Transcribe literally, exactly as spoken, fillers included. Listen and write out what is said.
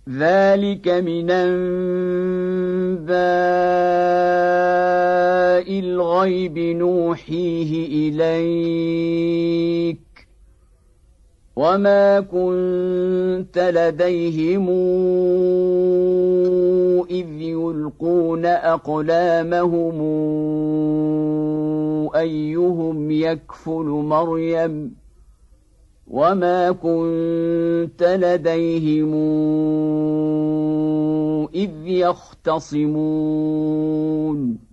ذلك من أنباء الغيب نوحيه إليك وما كنت لديهم إذ يلقون أقلامهم أيهم يكفل مريم وما كنت لديهم إذ يختصمون